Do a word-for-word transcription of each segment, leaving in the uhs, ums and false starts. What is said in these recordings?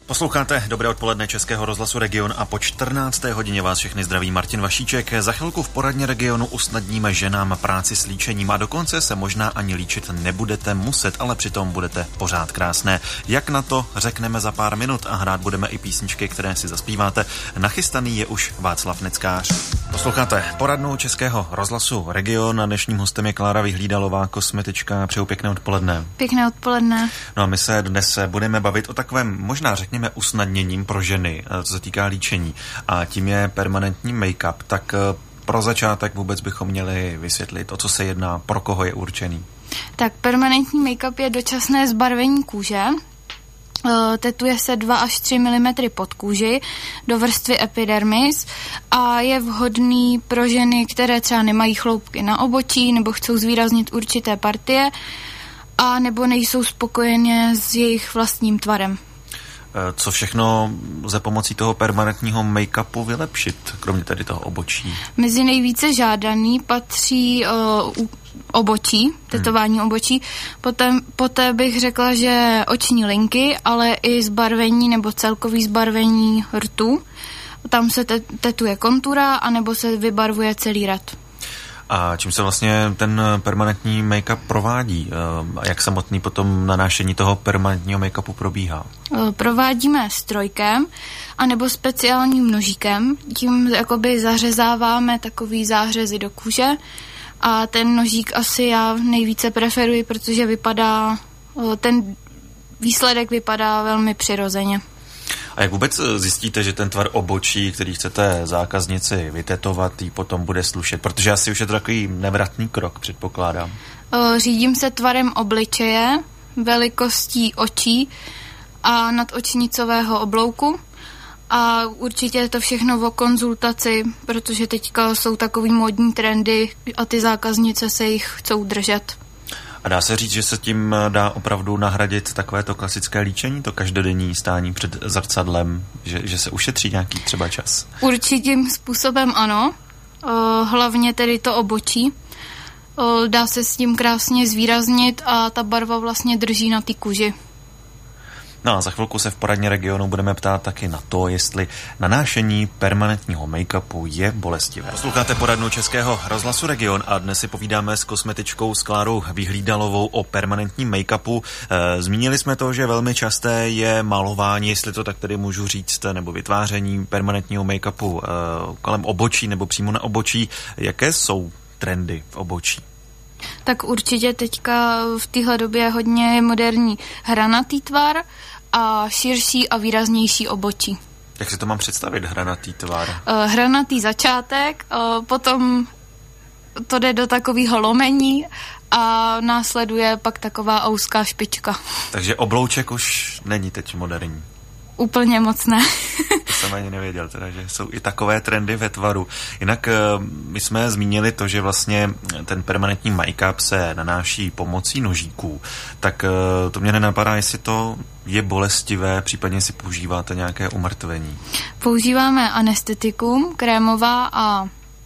Posloucháte Dobré odpoledne Českého rozhlasu Region a po čtrnácté hodině vás všechny zdraví Martin Vašíček. Za chvilku v poradně Regionu usnadníme ženám práci s líčením a dokonce se možná ani líčit nebudete muset, ale přitom budete pořád krásné. Jak na to, řekneme za pár minut a hrát budeme i písničky, které si zaspíváte. Nachystaný je už Václav Neckář. Posloucháte poradnu Českého rozhlasu Region a dnešním hostem je Klára Vyhlídalová, kosmetička. Přeju pěkné odpoledne. Pěkné odpoledne. No a my se dnes budeme bavit o takovém možná řekněme usnadněním pro ženy, co se týká líčení, a tím je permanentní make-up. Tak pro začátek vůbec bychom měli vysvětlit, o co se jedná, pro koho je určený. Tak permanentní make-up je dočasné zbarvení kůže. Tetuje se dva až tři milimetry pod kůži do vrstvy epidermis a je vhodný pro ženy, které třeba nemají chloupky na obočí nebo chcou zvýraznit určité partie a nebo nejsou spokojeně s jejich vlastním tvarem. Co všechno za pomocí toho permanentního make-upu vylepšit, kromě tedy toho obočí? Mezi nejvíce žádaný patří uh, obočí, tetování hmm. obočí. Poté, poté bych řekla, že oční linky, ale i zbarvení nebo celkový zbarvení rtu. Tam se te- tetuje kontura, anebo se vybarvuje celý rad. A čím se vlastně ten permanentní make-up provádí? A jak samotný potom nanášení toho permanentního make-upu probíhá? Provádíme strojkem anebo speciálním nožíkem. Tím jakoby zařezáváme takový zářezy do kůže a ten nožík asi já nejvíce preferuji, protože vypadá, ten výsledek vypadá velmi přirozeně. A jak vůbec zjistíte, že ten tvar obočí, který chcete zákaznici vytetovat, jí potom bude slušet? Protože asi už je to takový nevratný krok, předpokládám. Řídím se tvarem obličeje, velikostí očí a nadočnicového oblouku. A určitě je to všechno o konzultaci, protože teďka jsou takový módní trendy a ty zákaznice se jich chcou držet. A dá se říct, že se tím dá opravdu nahradit takovéto klasické líčení, to každodenní stání před zrcadlem, že, že se ušetří nějaký třeba čas? Určitým způsobem ano, o, hlavně tedy to obočí. O, dá se s tím krásně zvýraznit a ta barva vlastně drží na té kůži. No a za chvilku se v poradně Regionu budeme ptát taky na to, jestli nanášení permanentního make-upu je bolestivé. Posloucháte poradnu Českého rozhlasu Region a dnes si povídáme s kosmetičkou s Klárou Vyhlídalovou o permanentním make-upu. E, zmínili jsme to, že velmi časté je malování, jestli to tak tedy můžu říct, nebo vytváření permanentního make-upu e, kolem obočí nebo přímo na obočí. Jaké jsou trendy v obočí? Tak určitě teďka v téhle době je hodně moderní hranatý tvar a širší a výraznější obočí. Jak si to mám představit, hranatý tvar? Uh, hranatý začátek, uh, potom to jde do takového lomení a následuje pak taková ouzká špička. Takže oblouček už není teď moderní. Úplně moc ne. To jsem ani nevěděl, teda, že jsou i takové trendy ve tvaru. Jinak my jsme zmínili to, že vlastně ten permanentní make-up se nanáší pomocí nožíků. Tak to mě nenapadá, jestli to je bolestivé, případně si používáte nějaké umrtvení. Používáme anestetikum, krémová a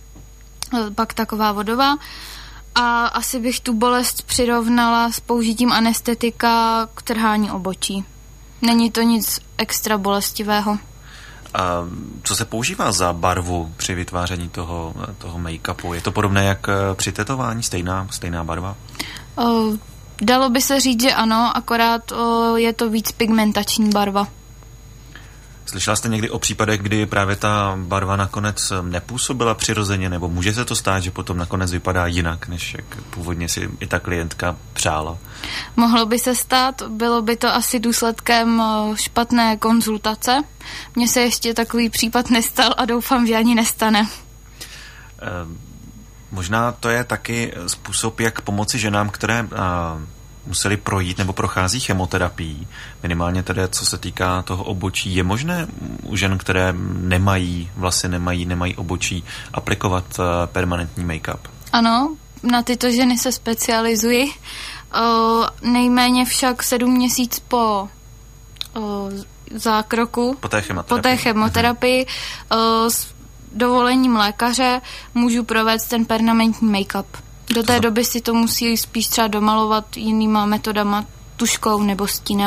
pak taková vodová. A asi bych tu bolest přirovnala s použitím anestetika k trhání obočí. Není to nic extra bolestivého. A co se používá za barvu při vytváření toho, toho make-upu? Je to podobné jak při tetování? Stejná, stejná barva? O, dalo by se říct, že ano, akorát o, je to víc pigmentační barva. Slyšela jste někdy o případech, kdy právě ta barva nakonec nepůsobila přirozeně, nebo může se to stát, že potom nakonec vypadá jinak, než jak původně si i ta klientka přála? Mohlo by se stát, bylo by to asi důsledkem špatné konzultace. Mně se ještě takový případ nestal a doufám, že ani nestane. Eh, možná to je taky způsob, jak pomoci ženám, které a, museli projít nebo prochází chemoterapií. Minimálně tedy, co se týká toho obočí. Je možné u žen, které nemají vlasy, nemají, nemají obočí, aplikovat uh, permanentní make-up? Ano, na tyto ženy se specializuji. Uh, nejméně však sedm měsíc po uh, zákroku, po té chemoterapii, po té chemoterapii uh, s dovolením lékaře můžu provést ten permanentní make-up. Do té doby si to musí spíš třeba domalovat jinýma metodama, tuškou nebo stínem.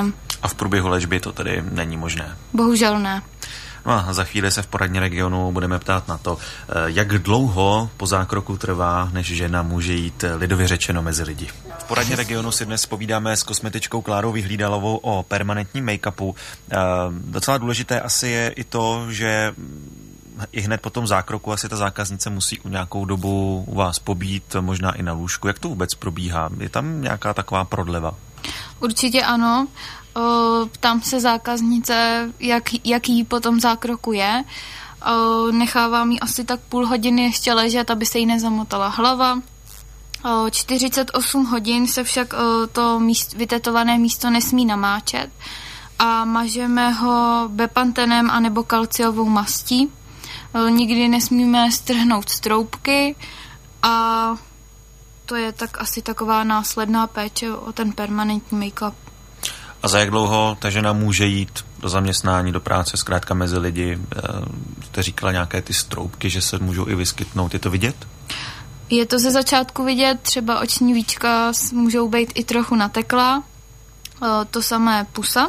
A v průběhu léčby to tedy není možné? Bohužel ne. No a za chvíli se v poradně Regionu budeme ptát na to, jak dlouho po zákroku trvá, než žena může jít lidově řečeno mezi lidi. V poradně Regionu si dnes povídáme s kosmetičkou Klárou Vyhlídalovou o permanentním make-upu. Docela důležité asi je i to, že i hned po tom zákroku asi ta zákaznice musí u nějakou dobu u vás pobít, možná i na lůžku. Jak to vůbec probíhá? Je tam nějaká taková prodleva? Určitě ano. Ptám se zákaznice, jak, jaký po tom zákroku je. Nechávám jí asi tak půl hodiny ještě ležet, aby se jí nezamotala hlava. čtyřicet osm hodin se však to míst, vytetované místo nesmí namáčet a mažeme ho bepantenem anebo kalciovou mastí. Nikdy nesmíme strhnout stroupky a to je tak asi taková následná péče o ten permanentní make-up. A za jak dlouho ta žena může jít do zaměstnání, do práce, zkrátka mezi lidi? Jste říkala nějaké ty stroupky, že se můžou i vyskytnout. Je to vidět? Je to ze začátku vidět, třeba oční víčka můžou být i trochu nateklá, to samé pusa.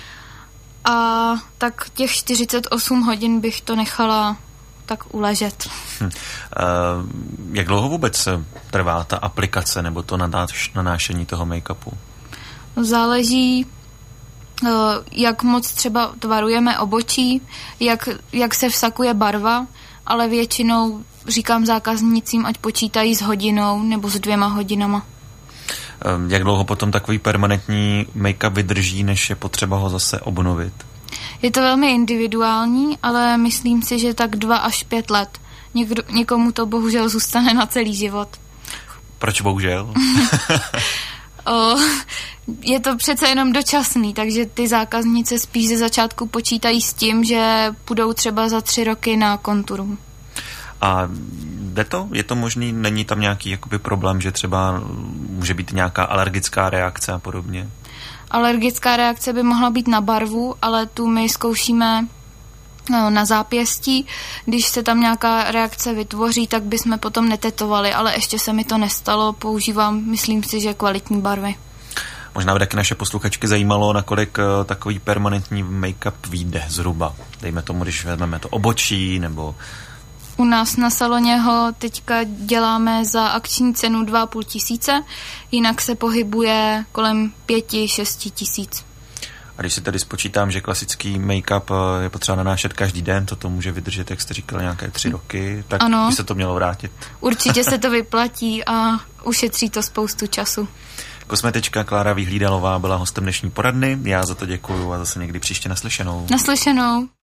A tak těch čtyřicet osm hodin bych to nechala tak uležet. Hm. Jak dlouho vůbec trvá ta aplikace nebo to nanášení toho make-upu? Záleží, jak moc třeba tvarujeme obočí, jak, jak se vsakuje barva, ale většinou říkám zákaznicím, ať počítají s hodinou nebo s dvěma hodinama. Jak dlouho potom takový permanentní make-up vydrží, než je potřeba ho zase obnovit? Je to velmi individuální, ale myslím si, že tak dva až pět let. Někdo, někomu to bohužel zůstane na celý život. Proč bohužel? o, je to přece jenom dočasný, takže ty zákaznice spíš ze začátku počítají s tím, že půjdou třeba za tři roky na konturu. A jde to? Je to možný? Není tam nějaký jakoby problém, že třeba může být nějaká alergická reakce a podobně? Alergická reakce by mohla být na barvu, ale tu my zkoušíme no, na zápěstí. Když se tam nějaká reakce vytvoří, tak bychom potom netetovali, ale ještě se mi to nestalo. Používám, myslím si, že kvalitní barvy. Možná by taky naše posluchačky zajímalo, nakolik takový permanentní make-up vyjde zhruba. Dejme tomu, když vezmeme to obočí, nebo... U nás na saloně ho teďka děláme za akční cenu dva a půl tisíce, jinak se pohybuje kolem pěti, šesti tisíc. A když si tady spočítám, že klasický make-up je potřeba nanášet každý den, to může vydržet, jak jste říkala, nějaké tři roky, tak ano, by se to mělo vrátit. Určitě se to vyplatí a ušetří to spoustu času. Kosmetička Klára Vyhlídalová byla hostem dnešní poradny. Já za to děkuju a zase někdy příště naslyšenou. Naslyšenou.